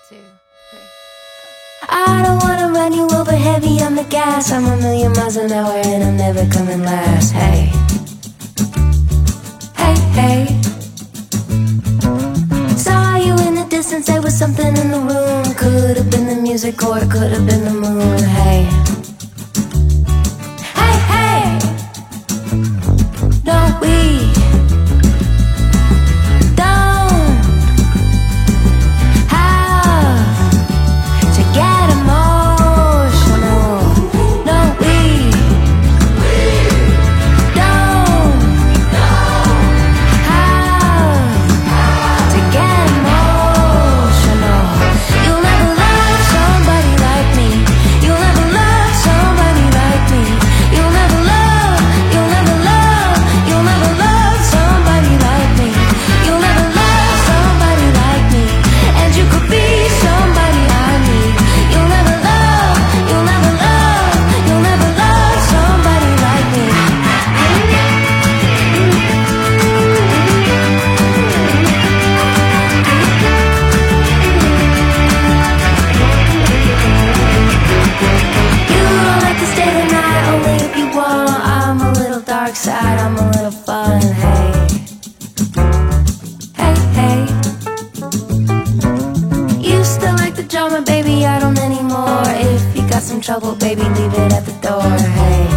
2, 3. I don't wanna run you over heavy on the gas. I'm a million miles an hour and I'm never coming last. Hey, hey, hey. Saw you in the distance, there was something in the room. Could've been the music or it could've been the moon. Hey, hey, hey. Don't we don't have to get emotional? No, we don't have to get emotional. You'll never love somebody like me. You'll never love somebody like me. You'll never love, you'll never love, you'll never love somebody like me. You'll never love somebody like me. And you could be somebody I need. You'll never love, you'll never love, you'll never love somebody like me. You don't have to stay the night, only if you want. I'm a little dark side, I'm a little fun. Hey, hey, hey. Used to like the drama, baby, I don't anymore. If you got some trouble, baby, leave it at the door. Hey.